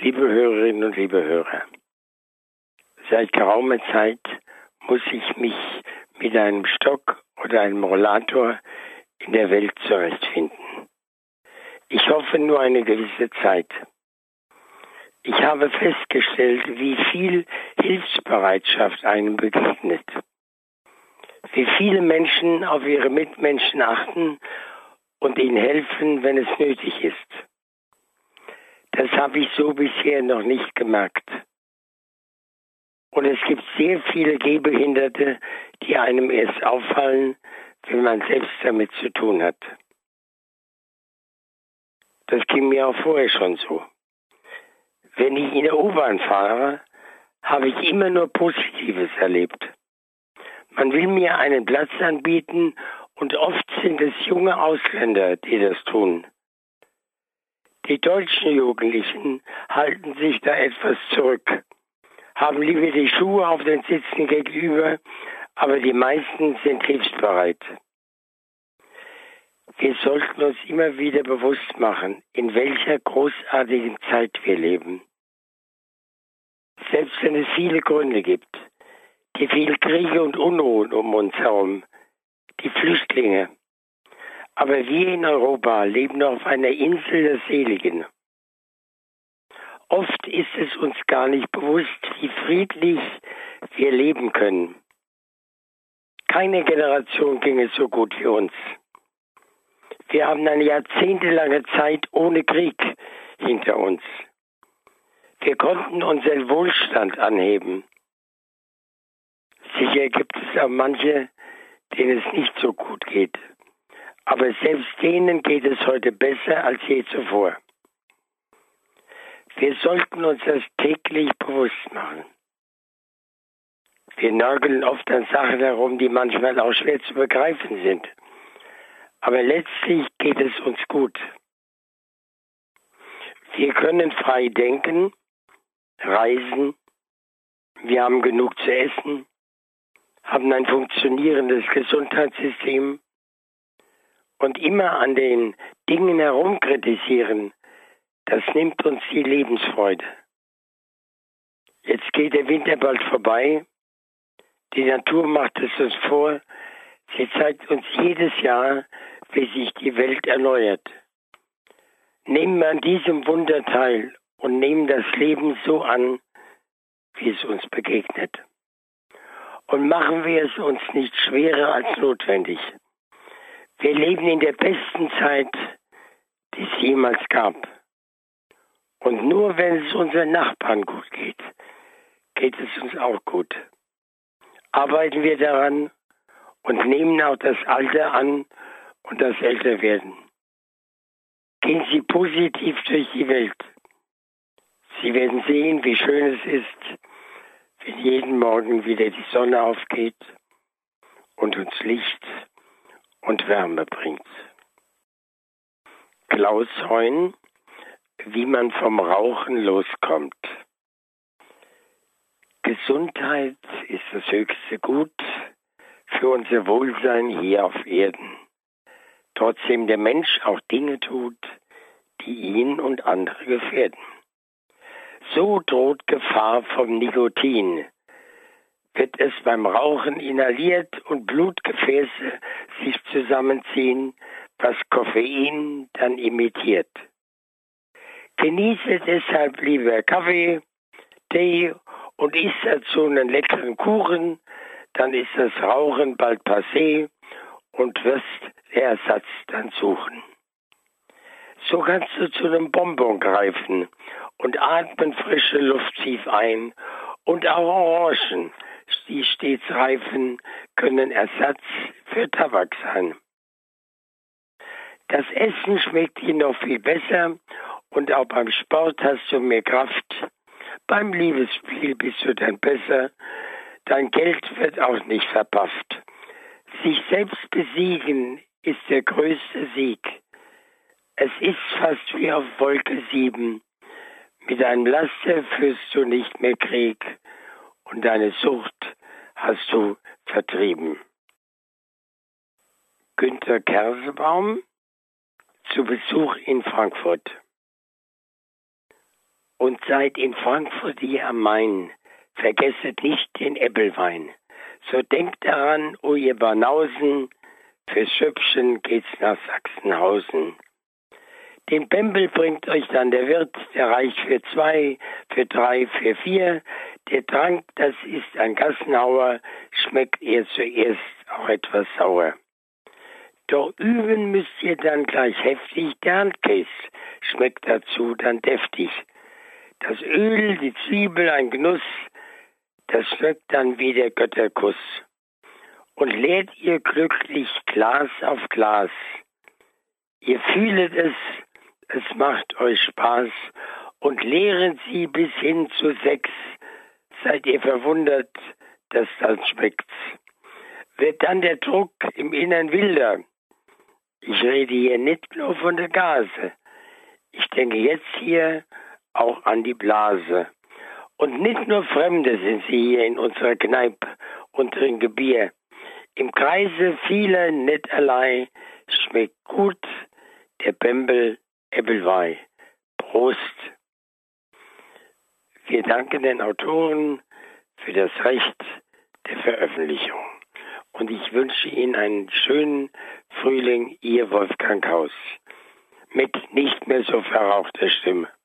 Liebe Hörerinnen und liebe Hörer, seit geraumer Zeit muss ich mich mit einem Stock oder einem Rollator in der Welt zurechtfinden. Ich hoffe nur eine gewisse Zeit. Ich habe festgestellt, wie viel Hilfsbereitschaft einem begegnet. Wie viele Menschen auf ihre Mitmenschen achten und ihnen helfen, wenn es nötig ist. Das habe ich so bisher noch nicht gemerkt. Und es gibt sehr viele Gehbehinderte, die einem erst auffallen, wenn man selbst damit zu tun hat. Das ging mir auch vorher schon so. Wenn ich in der U-Bahn fahre, habe ich immer nur Positives erlebt. Man will mir einen Platz anbieten und oft sind es junge Ausländer, die das tun. Die deutschen Jugendlichen halten sich da etwas zurück, haben lieber die Schuhe auf den Sitzen gegenüber, aber die meisten sind hilfsbereit. Wir sollten uns immer wieder bewusst machen, in welcher großartigen Zeit wir leben. Selbst wenn es viele Gründe gibt, die vielen Kriege und Unruhen um uns herum, die Flüchtlinge. Aber wir in Europa leben auf einer Insel der Seligen. Oft ist es uns gar nicht bewusst, wie friedlich wir leben können. Keine Generation ging es so gut wie uns. Wir haben eine jahrzehntelange Zeit ohne Krieg hinter uns. Wir konnten unseren Wohlstand anheben. Sicher gibt es auch manche, denen es nicht so gut geht. Aber selbst denen geht es heute besser als je zuvor. Wir sollten uns das täglich bewusst machen. Wir nörgeln oft an Sachen herum, die manchmal auch schwer zu begreifen sind. Aber letztlich geht es uns gut. Wir können frei denken, reisen, wir haben genug zu essen, haben ein funktionierendes Gesundheitssystem und immer an den Dingen herumkritisieren, das nimmt uns die Lebensfreude. Jetzt geht der Winter bald vorbei, die Natur macht es uns vor, sie zeigt uns jedes Jahr, wie sich die Welt erneuert. Nehmen wir an diesem Wunder teil und nehmen das Leben so an, wie es uns begegnet. Und machen wir es uns nicht schwerer als notwendig. Wir leben in der besten Zeit, die es jemals gab. Und nur wenn es unseren Nachbarn gut geht, geht es uns auch gut. Arbeiten wir daran und nehmen auch das Alter an und das Älterwerden. Gehen Sie positiv durch die Welt. Sie werden sehen, wie schön es ist, wenn jeden Morgen wieder die Sonne aufgeht und uns Licht und Wärme bringt. Klaus Heun, wie man vom Rauchen loskommt. Gesundheit ist das höchste Gut für unser Wohlsein hier auf Erden. Trotzdem der Mensch auch Dinge tut, die ihn und andere gefährden. So droht Gefahr vom Nikotin. Wird es beim Rauchen inhaliert und Blutgefäße sich zusammenziehen, was Koffein dann imitiert. Genieße deshalb lieber Kaffee, Tee und isst dazu einen leckeren Kuchen, dann ist das Rauchen bald passé und wirst den Ersatz dann suchen. So kannst du zu einem Bonbon greifen und atmen frische Luft tief ein und auch Orangen, die stets reifen, können Ersatz für Tabak sein. Das Essen schmeckt dir noch viel besser und auch beim Sport hast du mehr Kraft. Beim Liebesspiel bist du dann besser. Dein Geld wird auch nicht verpafft. Sich selbst besiegen ist der größte Sieg. Es ist fast wie auf Wolke 7. Mit einem Laster führst du nicht mehr Krieg und deine Sucht hast du vertrieben. Günter Kersebaum zu Besuch in Frankfurt. Und seid in Frankfurt hier am Main, vergesset nicht den Äppelwein. So denkt daran, o ihr Banausen, fürs Schöpfchen geht's nach Sachsenhausen. Den Bembel bringt euch dann der Wirt, der reicht für 2, für 3, für 4. Der Trank, das ist ein Gassenhauer, schmeckt ihr zuerst auch etwas sauer. Doch üben müsst ihr dann gleich heftig, der Handkäse schmeckt dazu dann deftig. Das Öl, die Zwiebel, ein Genuss, das schmeckt dann wie der Götterkuss. Und leert ihr glücklich Glas auf Glas. Ihr fühlet es macht euch Spaß. Und leeren sie bis hin zu 6, seid ihr verwundert, dass das schmeckt. Wird dann der Druck im Innern wilder? Ich rede hier nicht nur von der Gase. Ich denke jetzt hier auch an die Blase. Und nicht nur Fremde sind sie hier in unserer Kneipe und trinken Bier. Im Kreise vieler nicht allein schmeckt gut der Bembel Äppelwein. Prost! Wir danken den Autoren für das Recht der Veröffentlichung. Und ich wünsche Ihnen einen schönen Frühling, Ihr Wolfgang Haus. Mit nicht mehr so verrauchter Stimme.